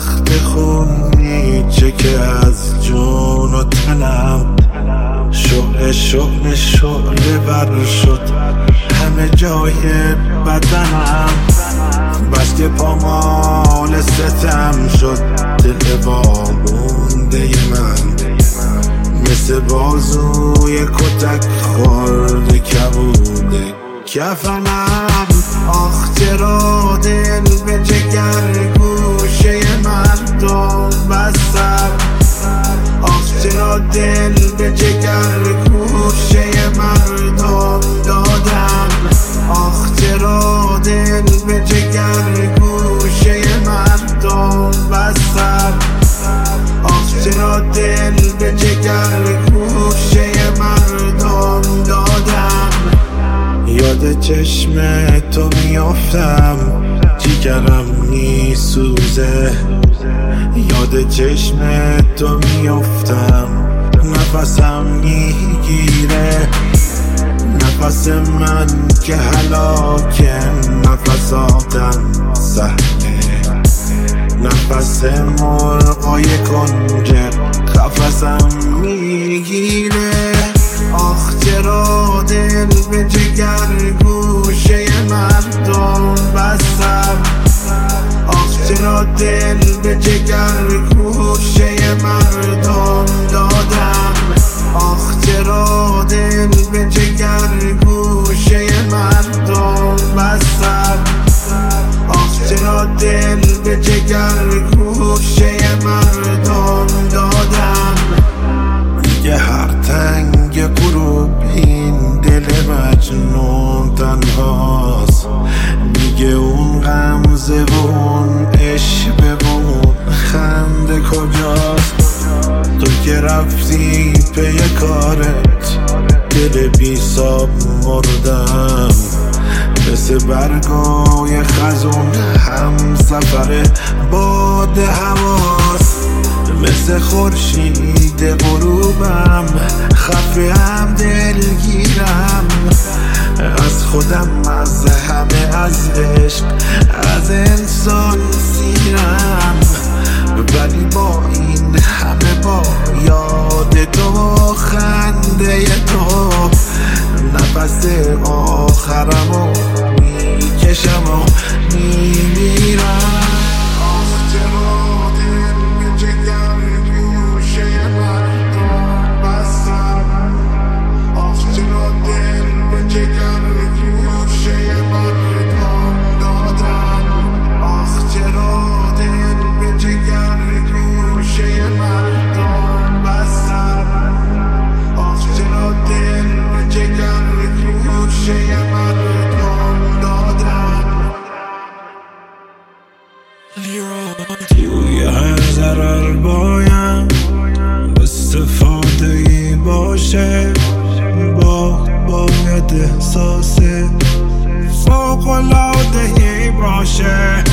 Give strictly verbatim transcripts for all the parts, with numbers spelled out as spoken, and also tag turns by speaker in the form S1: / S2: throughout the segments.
S1: وقت خونی چه که از جون و تنم شعله شعله شعله ور شد همه جای بدنم، بس که پامال ستم شد دل وامونده من، مثل بازوی کتک خورده کبوده کفنم. آخ چرا دل به جگر گوشه مردم بستم، آخ چرا دل به جگر گوشه مردم دادم، آخ چرا دل به جگر گوشه مردم بستم، آخ چرا دل به جگر گوشه مردم دادم. یاد چشم تو میافتم جیگرم میسوزه، یاد چشم تو میافتم نفسم میگیره، نفس من که هلاکه نفساتم سهله، نفس مرغای کنج قفسم میگیره. آخ چرا دل به جگر گوشه مردم بستم، آخ چرا دل به جگر گوشه مردم دادم، آخ چرا دل به جگر گوشه مردم بستم، آخ چرا دل به جگر گوشه مردم دادم. یه هر تنگ غروب این دل مجنون تنهاست، میگه اون غمزه و اون عشق و اون خنده کجاست. تو که رفتی پی کارت دل بی ساب مردم، مثل برگای خزون هم سفر باد هواست، مثل خورشید غروبم خفه هم دلگیرم، از خودم از همه از عشق از انسان سیرم، ولی با این همه با یاد تو و خنده تو نفس آخرمو میکشم و میمیرم. توی هر ضرر بایم استفاده ای باشه، با باید احساس فوق‌العاده ای باشه.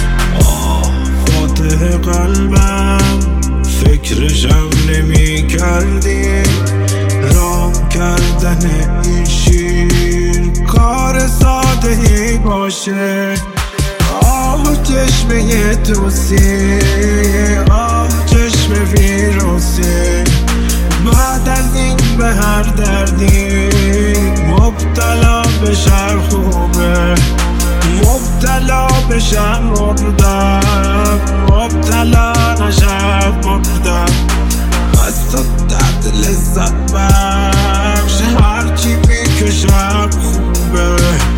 S1: فاتح قلبم فکرشم نمی کردی، رام کردن این شیر کار ساده ای باشه. آه چشمه توسی، آه چشم ویروسی، بعد از این به هر دردی مبتلا بشم خوبه، مبتلا بشم مردم، مبتلا نشم مردم. از تو درد لذت بخش هرچی میکشم خوبه.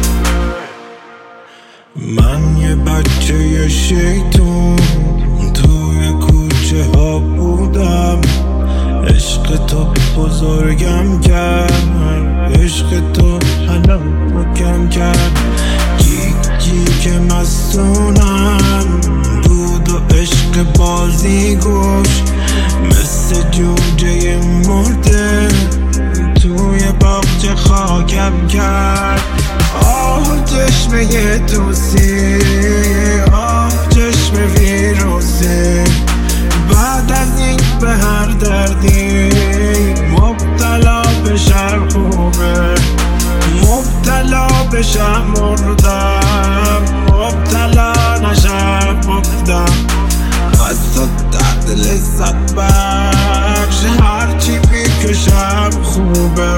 S1: من یه بچه شیطون توی کوچه ها بودم، عشق تو بزرگم کرد، عشق تو حلم کم کرد. جیک جیک مستونم دود و عشق بازی گوش، مثل جوجه مرده توی باغچه خاکم کرد. آه چشمه توسی، آه چشم ویروسی، بعد از این به هر دردی مبتلا بشم خوبه، مبتلا بشم مردم، مبتلا نشم مردم. از تو درد لذت بخش، هرچی میکشم خوبه.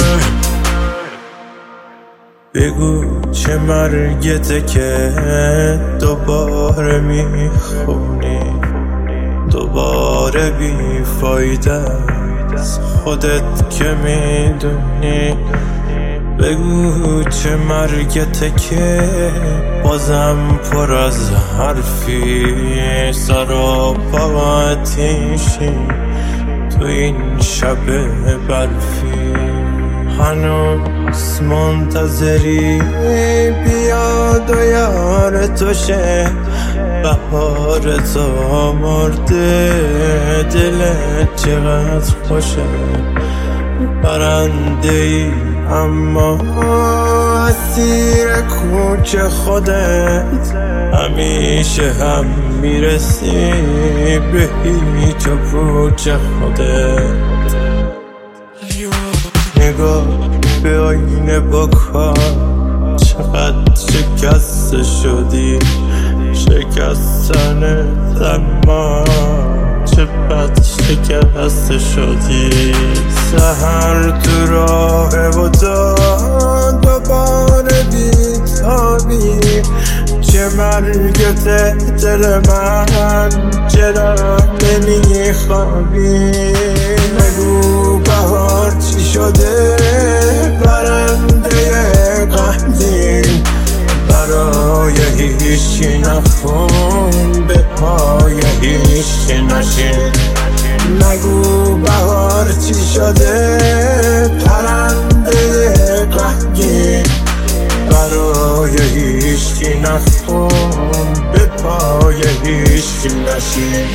S1: بگو چه مرگته که دوباره میخونی، دوباره بی فایده از خودت که میدونی. بگو چه مرگته که بازم پر از حرفی، سر و پا آتیشی تو این شب برفی. هنوز منتظری بیاد و یار تو شه، بهار تو مرده دلت چقدر خوشه. پرنده ای اما اسیر کوچه خودت، همیشه هم میرسی به هیچ و پوچ خودت. نگاه به آینه بکن چقدر شکسته شدی، شکستن اما چه بد شکسته شدی. سحر تو راه و تو دوباره بیتابی، چه مرگته دل من چرا نمیخوابی. بگو بهار چی شده پرنده غمگین، برای هیچی نخون به پای هیچی نشین. نگو بهار چی شده پرنده غمگین، برای هیچی نخون به پای هیچی نشین.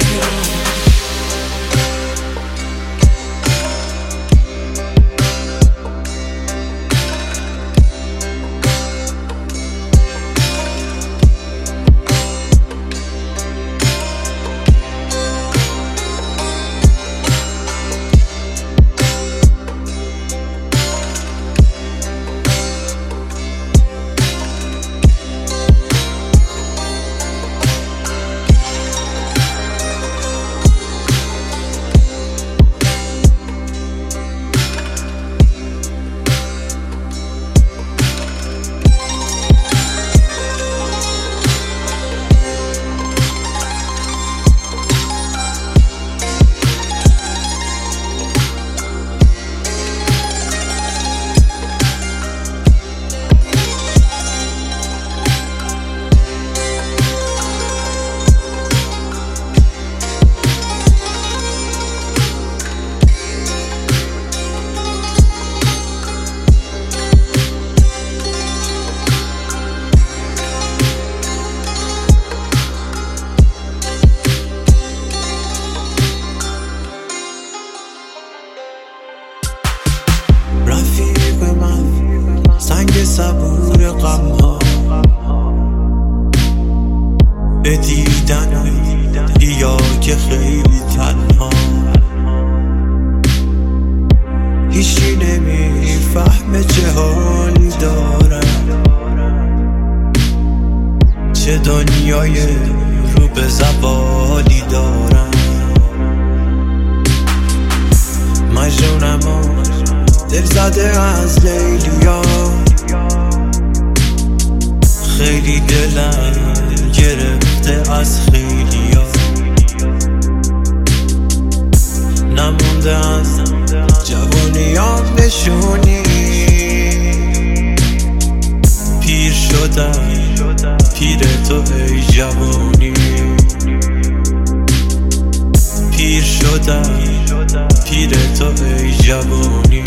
S2: رفیق من سنگ صبور غم ها، به دیدن بیا که خیلی تنها. هیچی نمیفهمه چه حالی دارم، چه دنیای رو به زوالی دارم. مجنونم و دل زده از لیلیا، خیلی دلم گرفته از خیلیا. نمونده از جوانیام نشونی، پیر شدم پیر تو ای جوانی. پیر شدم پیر تو ای جوانی.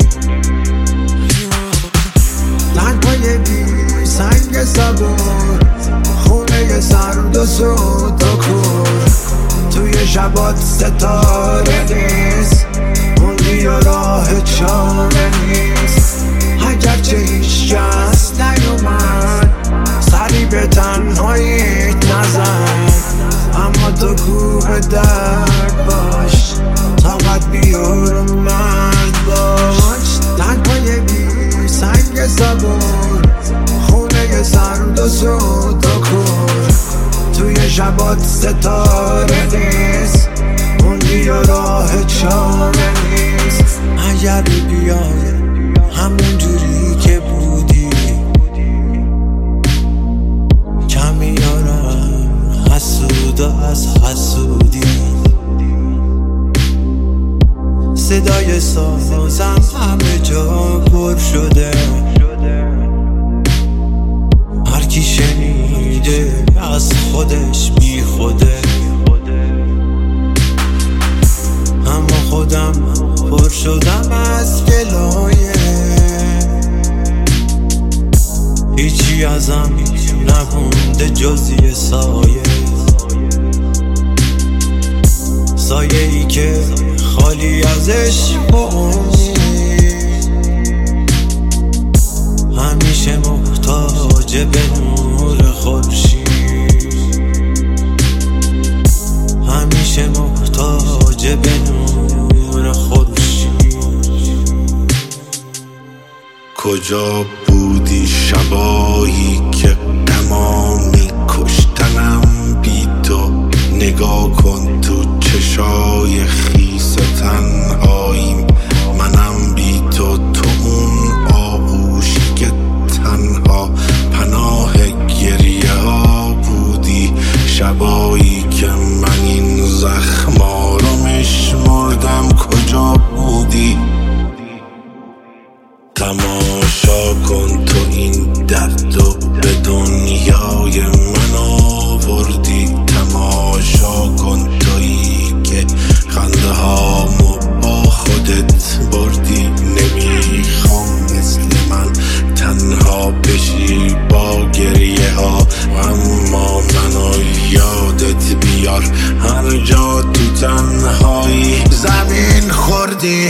S1: تنهای بی سنگ صبور، خونه سرد و سود و کور. توی شبات ستاره نیست، موندی و راه چاره نیست. اگرچه هیچ کس نیومد سری به تنهاییت نزن، اما تو کوه درد باش، طاقت بیار و مرد باش. تنهای بی سنگ صبور، خونه سرد و سود و کور. توی شبات ستاره نیست،
S2: جای سازم همه جا پر شده، هر کی شنیده از خودش بی خوده، اما خودم پر شدم از گلایه، هیچی ازم نمونده جز یه سایه، سایه ای که خالی ازش امید، همیشه محتاج به نور خورشید، همیشه محتاج به نور خورشید.
S3: کجا بودی شبایی که غما می‌کشتنم بی تو؟ نگاه کن تو چشای خیس تنهاییم، منم بی تو، تو اون آغوشی که تنها پناه گریه ها بودی، شبایی که من این زخما رو میشمردم کجا بودی؟ تماشا کن تو این درد و به دنیای من آوردی، تماشا کن تویی که خنده هامو با خودت بردی، نمیخوام مثل من تنها بشی با گریه ها، اما منو یادت بیار هر جا تو تنهایی زمین خوردی.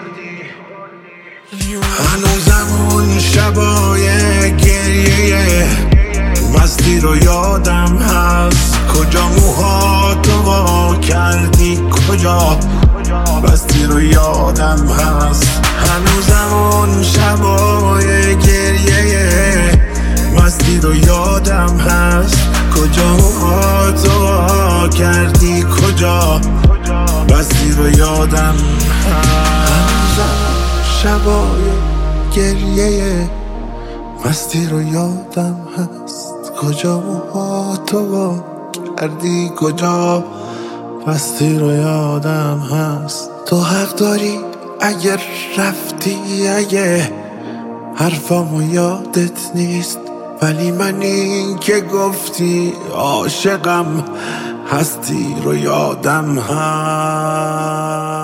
S3: هنوزم اون شبای گریه مستی رو یادم هست، کجا موهاتو وا کردی، کجا بستی رو یادم هست، هنوزم اون شبای گریه مستی رو یادم هست، کجا موهاتو وا کردی، کجا بستی رو یادم هست، شبای گریه مستی رو یادم هست، کجا موهاتو وا کردی، کجا مستی رو یادم هست. تو حق داری اگر رفتی، اگه حرفامو یادت نیست، ولی من این که گفتی عاشقم هستی رو یادم هست.